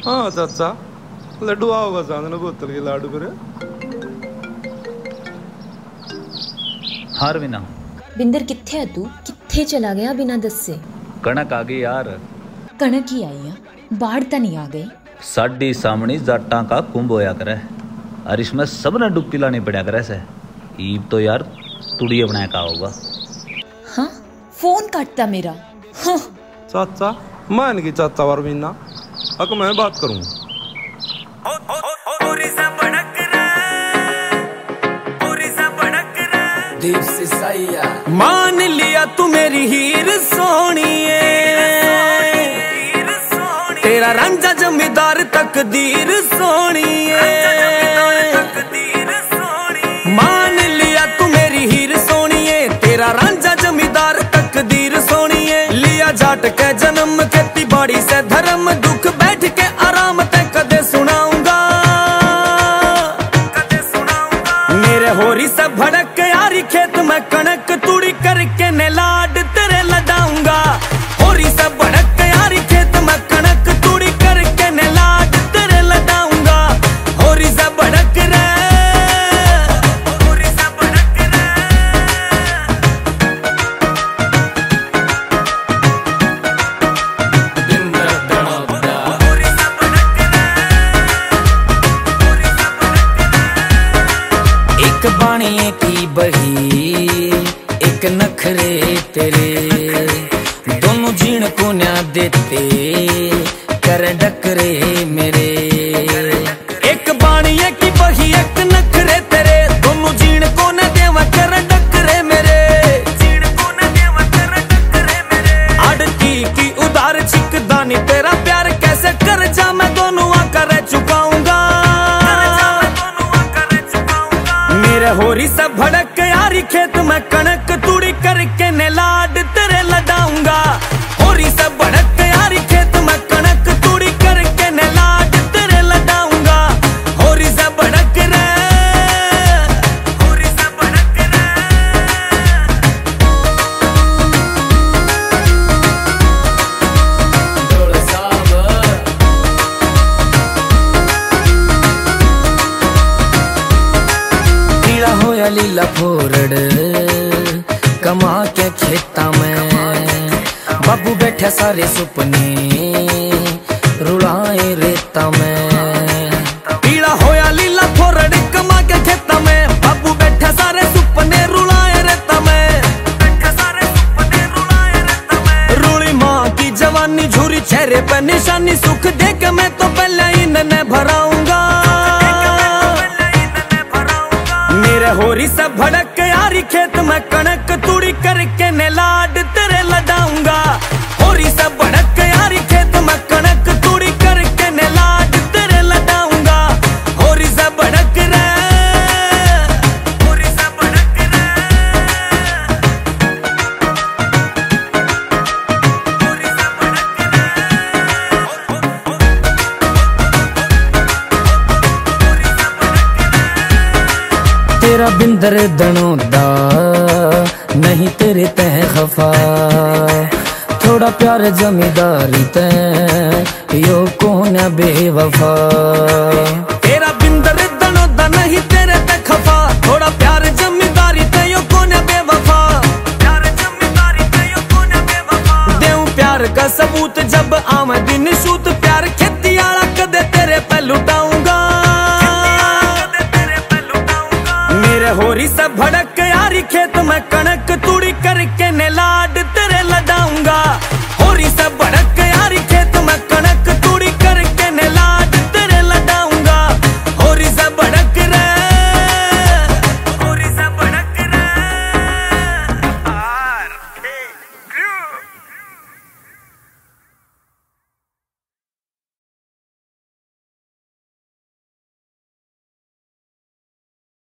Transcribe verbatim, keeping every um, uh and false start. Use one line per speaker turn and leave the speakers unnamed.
हाँ चाचा, लड्डू आओगा चांदना बोतल के लाडू फिर।
हार बिना
बिंदर किथे है तू? किथे चला गया बिना दसे?
कणक आ गई यार।
कणक ही आई है, बाढ़ तो नहीं आ गई?
साडी सामने जाटा का कुंभ होया करे और इसमें सब ने डुबकी लानी पड़ा करे से। ईब तो यार तुड़िए बनाया का होगा।
हाँ, फोन काटता मेरा। हाँ।
चाचा मान की चाचा वार बिना अक मैं बात करूँ।
मान लिया तू मेरी हीर सोनिए, तेरा रांझा जमींदार तकदीर सोनिए। मान लिया तू मेरी हीर सोनिए, तेरा रांझा जमींदार तकदीर सोनिए। लिया जाट के जन्म खेती बाड़ी से धर्म, दुख बैठ के आराम ते कदे सुनाऊंगा, कदे सुनाऊंगा। मेरे होरी से भड़क यारी खेत में कणक तुड़ी करके ने लाड तेरे लडाऊंगा। होरी से भड़क यारी खेत में कणक तुड़ी करके ने लाड तेरे लडाऊंगा। होरी से भड़क रे, होरी से भड़क रे। होरी से भड़क रे। एक बाणी की बही एक नखरे तेरे, दोनों जीण को न्या देते कर डकरे मेरे। एक बाणिये की बही एक नखरे तेरे, दोनों जीण को न देवा कर डकरे मेरे। जीण को न देवा कर डकरे मेरे। आड़ती की उधार छिकदानी तेरा प्यार कैसे कर जा मैं दोनों कर चुकाऊंगा, मेरे होरी से भड़क यारी खेत में कणक तुड़ी करके ने लाड तेरे लडाऊंगा। होरी से भड़क यारी खेत में कणक तुड़ी करके ने लाड तेरे लडाऊंगा। होरी से भड़क रे, होरी से भड़क रे। ढोल साहब लीला होया लीला फोरड़ कमा के खेता में, बाबू बैठे सारे सुपने रुलाए रेता में। पीला होया लीला फोरड़ कमा के खेता में, बाबू बैठे सारे सुपने रुलाए रेता में। बैठे सारे सुपने रुलाए रेता में। रूली माँ की जवानी झूरी चेहरे पे निशानी, सुख देख मैं तो पहले इन्हें भराऊंगा। मेरे होरी से भड़क यारी खेत में कणक तुड़ी करके ने लाड तेरे लडाऊंगा। होरी से भड़क यारी खेत में कणक तुड़ी करके ने लाड तेरे लडाऊंगा। होरी से भड़क रे, होरी से भड़क रे। होरी से भड़क रे। तेरा बिंदर दनों दा नहीं तेरे तह खफा, थोड़ा प्यार जमींदारी तह यो कौन बेवफा। तेरा बिंदर दनों दा नहीं तेरे तह खफा, थोड़ा प्यार जमींदारी तह यो कौन बेवफा। प्यार जमींदारी तह यो कौन बेवफा। देऊं प्यार का सबूत जब आवे दिन सूत, प्यार खेती आला कदे तेरे पे लुटाऊंगा। मेरे होरी से भड़क यारी खेत में कणक तुड़ी